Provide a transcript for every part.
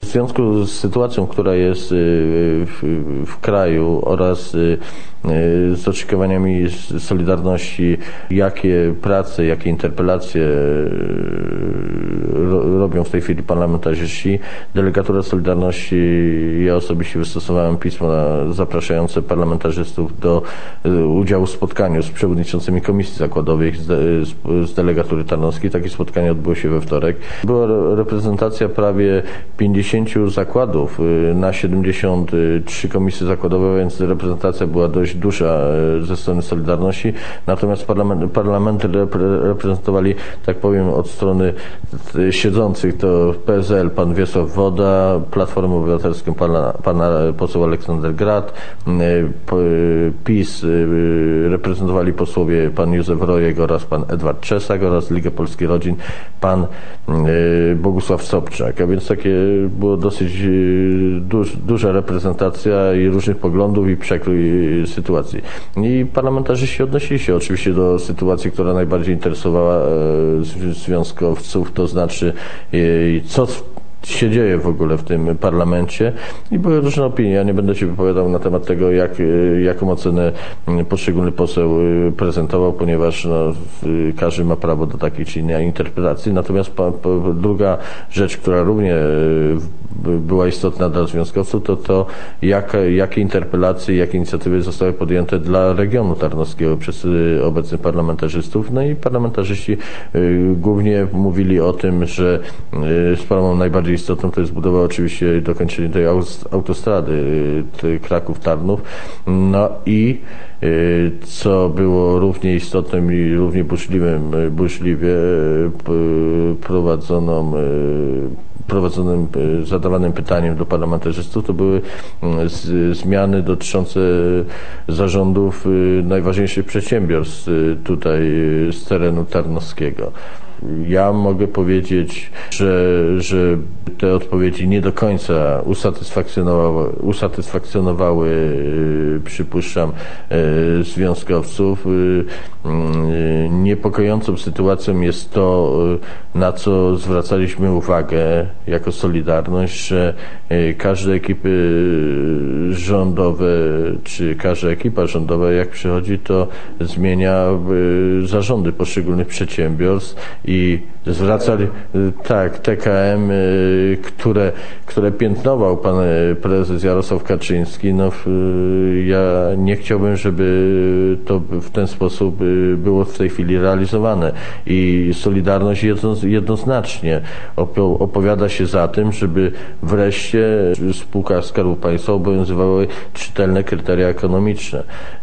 W związku z sytuacją, która jest w kraju oraz z oczekiwaniami Solidarności, jakie prace, jakie interpelacje robią w tej chwili parlamentarzyści, delegatura Solidarności, ja osobiście wystosowałem pismo zapraszające parlamentarzystów do udziału w spotkaniu z przewodniczącymi komisji zakładowych z delegatury tarnowskiej. Takie spotkanie odbyło się we wtorek. Była reprezentacja prawie 50 zakładów na 73 komisje zakładowe, więc reprezentacja była dość duża ze strony Solidarności. Natomiast parlamenty reprezentowali, tak powiem, od strony siedzących to PSL, pan Wiesław Woda, Platformę Obywatelską pan poseł Aleksander Grad, PiS reprezentowali posłowie pan Józef Rojek oraz pan Edward Czesak oraz Ligę Polskich Rodzin pan Bogusław Sobczak. A więc takie było dosyć duża reprezentacja i różnych poglądów i przekrój sytuacji. I parlamentarzyści odnosili się oczywiście do sytuacji, która najbardziej interesowała związkowców, to znaczy co się dzieje w ogóle w tym parlamencie i były różne opinie. Ja nie będę się wypowiadał na temat tego, jaką ocenę poszczególny poseł prezentował, ponieważ każdy ma prawo do takiej czy innej interpretacji. Natomiast druga rzecz, która również była istotna dla związkowców, to jakie interpelacje, jakie inicjatywy zostały podjęte dla regionu tarnowskiego przez obecnych parlamentarzystów. No i parlamentarzyści głównie mówili o tym, że sprawą najbardziej istotną to jest budowa oczywiście dokończenie tej autostrady Kraków-Tarnów. No i co było równie istotnym i równie burzliwie zadawanym pytaniem do parlamentarzystów, to były zmiany dotyczące zarządów najważniejszych przedsiębiorstw tutaj z terenu tarnowskiego. Ja mogę powiedzieć, że te odpowiedzi nie do końca usatysfakcjonowały, przypuszczam, związkowców. Niepokojącą sytuacją jest to, na co zwracaliśmy uwagę jako Solidarność, że każde ekipy rządowe, czy każda ekipa rządowa, jak przychodzi, to zmienia zarządy poszczególnych przedsiębiorstw i zwracali, tak, TKM, które piętnował pan prezes Jarosław Kaczyński, ja nie chciałbym, żeby to w ten sposób było w tej chwili realizowane i Solidarność jednoznacznie opowiada się za tym, żeby wreszcie w spółkach Skarbu Państwa obowiązywały czytelne kryteria ekonomiczne.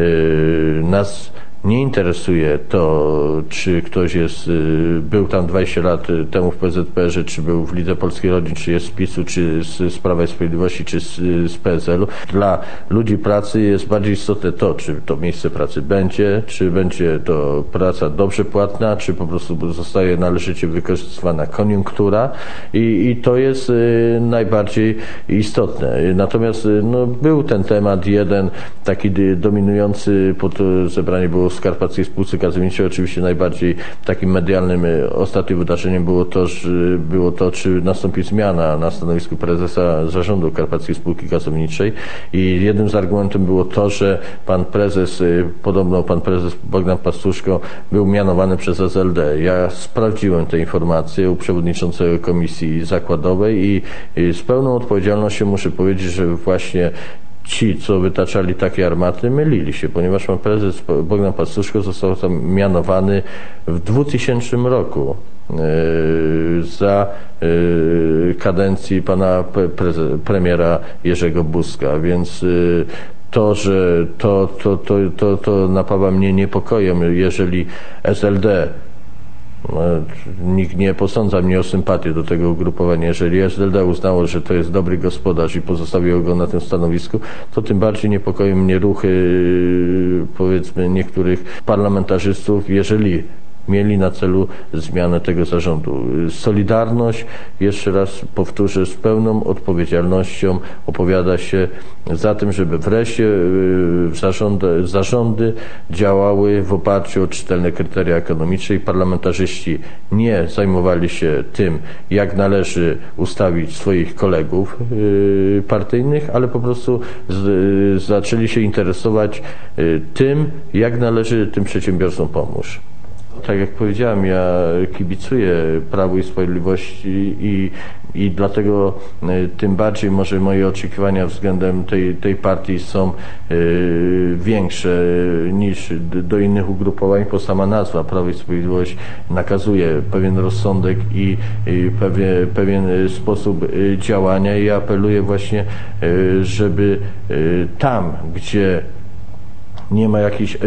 Nas nie interesuje to, czy ktoś był tam 20 lat temu w PZPR-ze, czy był w Lidze Polskich Rodzin, czy jest z PiS-u, czy z Prawa i Sprawiedliwości, czy z PSL-u. Dla ludzi pracy jest bardziej istotne to, czy to miejsce pracy będzie, czy będzie to praca dobrze płatna, czy po prostu zostaje należycie wykorzystywana koniunktura i to jest najbardziej istotne. Natomiast był ten temat jeden taki dominujący, pod zebranie było w Karpackiej Spółce Gazowniczej. Oczywiście najbardziej takim medialnym ostatnim wydarzeniem było to, czy nastąpi zmiana na stanowisku prezesa zarządu Karpackiej Spółki Gazowniczej i jednym z argumentów było to, że podobno pan prezes Bogdan Pastuszko był mianowany przez SLD. Ja sprawdziłem te informacje u przewodniczącego Komisji Zakładowej i z pełną odpowiedzialnością muszę powiedzieć, że właśnie ci, co wytaczali takie armaty, mylili się, ponieważ pan prezes Bogdan Pastuszko został tam mianowany w 2000 roku za kadencji pana premiera Jerzego Buzka, więc że to napawa mnie niepokojem, jeżeli SLD, nikt nie posądza mnie o sympatię do tego ugrupowania. Jeżeli SLD uznało, że to jest dobry gospodarz i pozostawiło go na tym stanowisku, to tym bardziej niepokoją mnie ruchy, powiedzmy, niektórych parlamentarzystów, jeżeli mieli na celu zmianę tego zarządu. Solidarność, jeszcze raz powtórzę, z pełną odpowiedzialnością opowiada się za tym, żeby wreszcie zarządy działały w oparciu o czytelne kryteria ekonomiczne i parlamentarzyści nie zajmowali się tym, jak należy ustawić swoich kolegów partyjnych, ale po prostu zaczęli się interesować tym, jak należy tym przedsiębiorcom pomóc. Tak jak powiedziałem, ja kibicuję Prawu i Sprawiedliwości i dlatego tym bardziej może moje oczekiwania względem tej partii są większe niż do innych ugrupowań, bo sama nazwa Prawo i Sprawiedliwość nakazuje pewien rozsądek i pewien sposób działania i apeluję właśnie, żeby tam, gdzie nie ma jakichś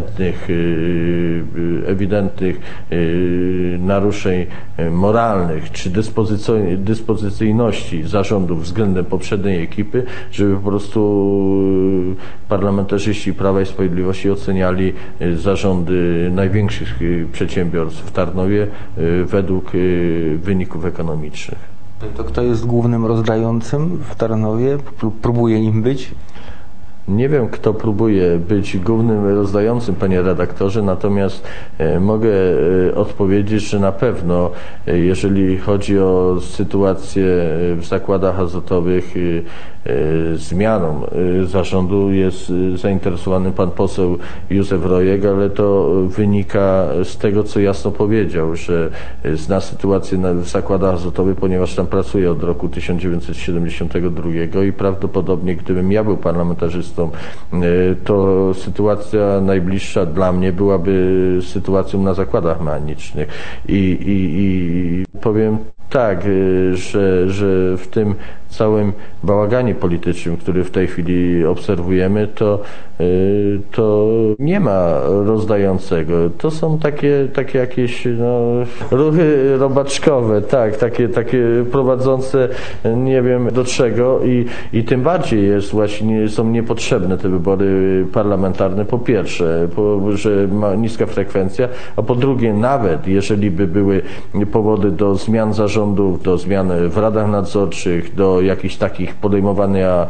ewidentnych naruszeń moralnych czy dyspozycyjności zarządów względem poprzedniej ekipy, żeby po prostu parlamentarzyści Prawa i Sprawiedliwości oceniali zarządy największych przedsiębiorstw w Tarnowie według wyników ekonomicznych. To kto jest głównym rozdającym w Tarnowie? Próbuje im być? Nie wiem, kto próbuje być głównym rozdającym, panie redaktorze, natomiast mogę odpowiedzieć, że na pewno, jeżeli chodzi o sytuację w zakładach azotowych, zmianą zarządu jest zainteresowany pan poseł Józef Rojek, ale to wynika z tego, co jasno powiedział, że zna sytuację w zakładach azotowych, ponieważ tam pracuje od roku 1972 i prawdopodobnie, gdybym ja był parlamentarzystą, to sytuacja najbliższa dla mnie byłaby sytuacją na zakładach mechanicznych. I powiem tak, że w tym całym bałaganie politycznym, który w tej chwili obserwujemy, to nie ma rozdającego. To są takie jakieś ruchy robaczkowe, tak, takie prowadzące nie wiem do czego i tym bardziej są niepotrzebne te wybory parlamentarne, po pierwsze, że ma niska frekwencja, a po drugie, nawet jeżeli by były powody do zmian zarządów, do zmian w radach nadzorczych, do jakichś takich podejmowania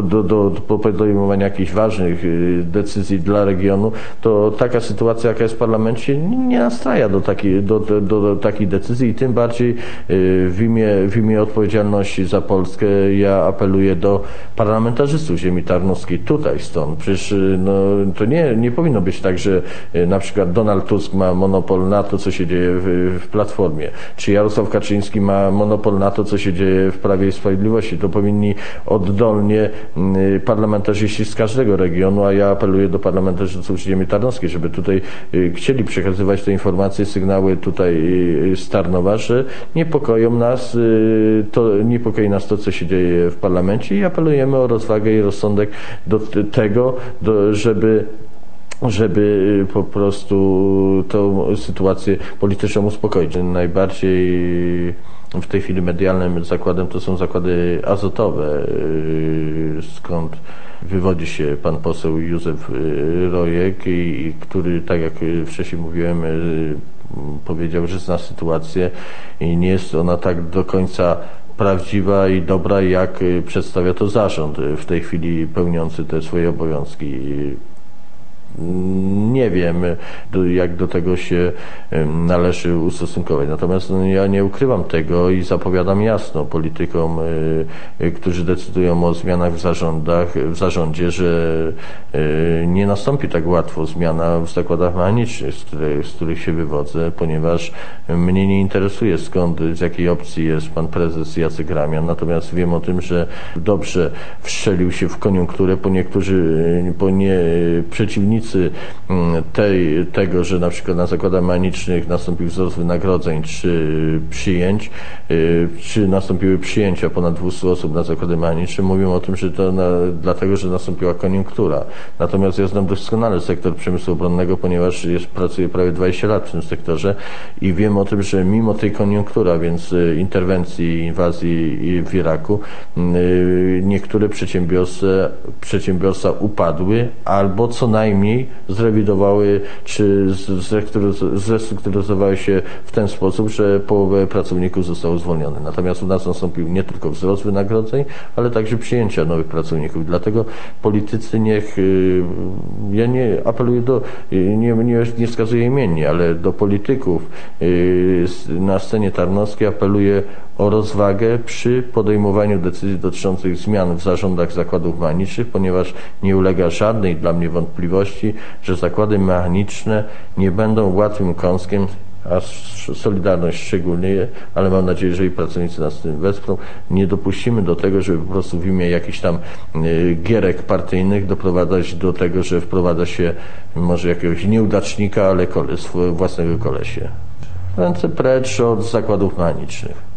jakichś ważnych decyzji dla regionu, to taka sytuacja, jaka jest w parlamencie, nie nastraja do takich decyzji i tym bardziej w imię odpowiedzialności za Polskę ja apeluję do parlamentarzystów ziemi tarnowskiej tutaj, stąd. Przecież to nie powinno być tak, że na przykład Donald Tusk ma monopol na to, co się dzieje w Platformie, czy Jarosław Kaczyński ma monopol na to, co się dzieje w Prawie i Sprawiedliwości. To powinni oddolnie parlamentarzyści z każdego regionu, a ja apeluję do parlamentarzystów ziemi tarnowskiej, żeby tutaj chcieli przekazywać te informacje, sygnały tutaj z Tarnowa, że niepokoi nas to, co się dzieje w parlamencie i apelujemy o rozwagę i rozsądek do tego, żeby po prostu tą sytuację polityczną uspokoić. Najbardziej w tej chwili medialnym zakładem to są zakłady azotowe, skąd wywodzi się pan poseł Józef Rojek, który, tak jak wcześniej mówiłem, powiedział, że zna sytuację i nie jest ona tak do końca prawdziwa i dobra, jak przedstawia to zarząd w tej chwili pełniący te swoje obowiązki. Nie wiem, jak do tego się należy ustosunkować. Natomiast ja nie ukrywam tego i zapowiadam jasno politykom, którzy decydują o zmianach w zarządzie, że nie nastąpi tak łatwo zmiana w zakładach mechanicznych, z których się wywodzę, ponieważ mnie nie interesuje z jakiej opcji jest pan prezes Jacek Ramian, natomiast wiem o tym, że dobrze wszczelił się w koniunkturę, przeciwnicy tego, że na przykład na zakładach mechanicznych nastąpił wzrost wynagrodzeń czy przyjęć, czy nastąpiły przyjęcia ponad 200 osób na zakłady mechaniczne, mówią o tym, że to dlatego, że nastąpiła koniunktura. Natomiast ja znam doskonale sektor przemysłu obronnego, ponieważ pracuję prawie 20 lat w tym sektorze i wiem o tym, że mimo tej koniunktury, a więc interwencji i inwazji w Iraku, niektóre przedsiębiorstwa upadły albo co najmniej dni zrewidowały czy zrestrukturyzowały się w ten sposób, że połowę pracowników zostało zwolnionych. Natomiast u nas nastąpił nie tylko wzrost wynagrodzeń, ale także przyjęcia nowych pracowników. Dlatego politycy ja nie apeluję nie wskazuję imiennie, ale do polityków na scenie tarnowskiej apeluję o rozwagę przy podejmowaniu decyzji dotyczących zmian w zarządach zakładów mechanicznych, ponieważ nie ulega żadnej dla mnie wątpliwości, że zakłady mechaniczne nie będą łatwym kąskiem, a Solidarność szczególnie, ale mam nadzieję, że i pracownicy nas w tym wesprą. Nie dopuścimy do tego, żeby po prostu w imię jakichś tam gierek partyjnych doprowadzać do tego, że wprowadza się może jakiegoś nieudacznika, ale własnego kolesia. Ręce precz od zakładów mechanicznych.